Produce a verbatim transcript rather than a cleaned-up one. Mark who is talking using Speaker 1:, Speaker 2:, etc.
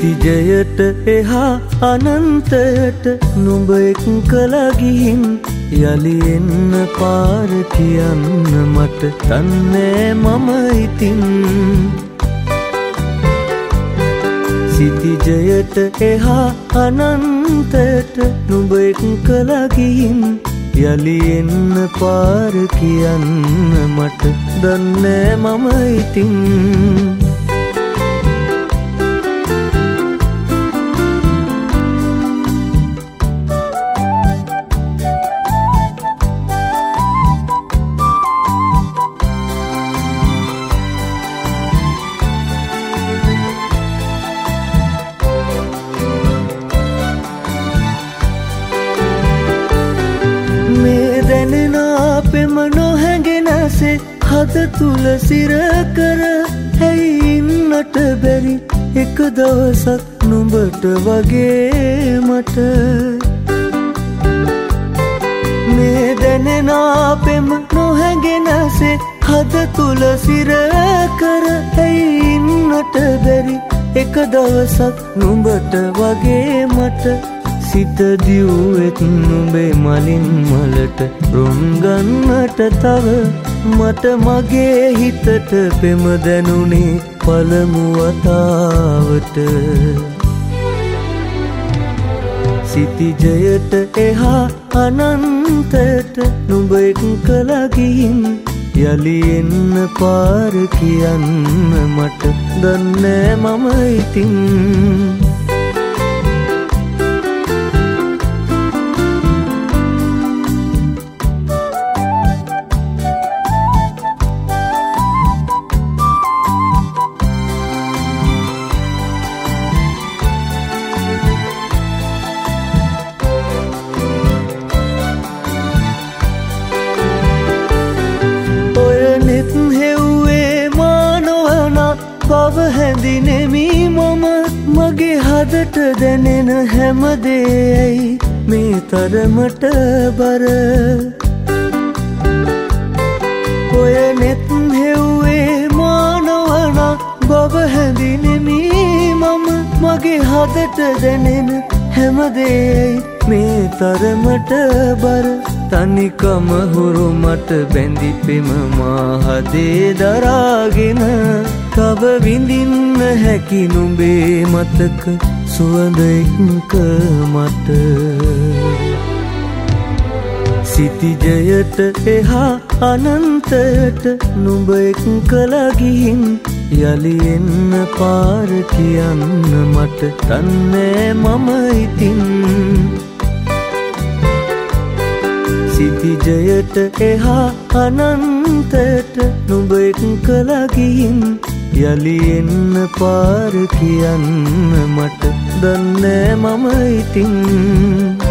Speaker 1: සිතිජයට එහා අනන්තයට නුඹ එක්කලා ගිහින් යලි එන්න පාර කියන්න මට දන්නේ මම ඉතින්. සිතිජයට එහා අනන්තයට නුඹ එක්කලා ගිහින් යලි එන්න පාර කියන්න මට දන්නේ මම ඉතින්. පෙම නොහැගෙනසේ හද තුල සිර කර ඇයි ඉන්නට බැරි එක දවසක් නුඹට වගේ මට. මේ දැනෙන පෙම නොහැගෙනසේ හද තුල සිර කර ඇයි ඉන්නට බැරි එක දවසක් නුඹට වගේ මට. සිත දියුවෙත් නුඹේ මලින් මලට රොන් ගන්නට තව මට මගේ හිතට පෙම දැනුනේ පළමු වතාවට. සිතිජයට එහා අනන්තයට නුඹ එක්කලා ගිහින් යලි එන්න පාර කියන්න මට දන්නේ මම ඉතින්. බව හැඳිනෙමි මම මගේ හදට දැනෙන හැමදේයි මේ තරමට බර. ඔය නෙත් හෙව්වේ මානවන බව හැඳිනෙමි මම මගේ හදට දැනෙන හැමදේයි මේ තරමට බර. තනිකම හුරු මට බැඳි පෙම මා හදේ දරාගෙන තව විඳින්න හැකි නුඹේ මතක සුවඳ එක්ක මට. සිතිජයට එහා අනන්තයට නුඹ එක්කලා ගිහින් යලි එන්න පාර කියන්න මට දන්නේ මම ඉතින්. සිතිජයට එහා අනන්තයට නුඹ එක්කලා ගිහින් යලි එන්න පාර කියන්න මට දන්නේ මම ඉතින්.